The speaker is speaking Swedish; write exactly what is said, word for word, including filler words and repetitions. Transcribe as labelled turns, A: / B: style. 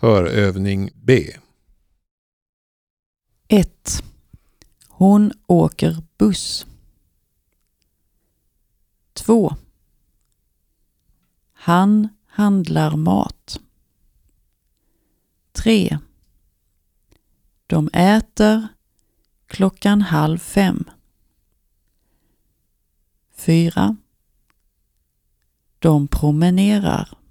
A: Hörövning B.
B: ett. Hon åker buss. två. Han handlar mat. tre. De äter klockan halv fem. fyra. De promenerar.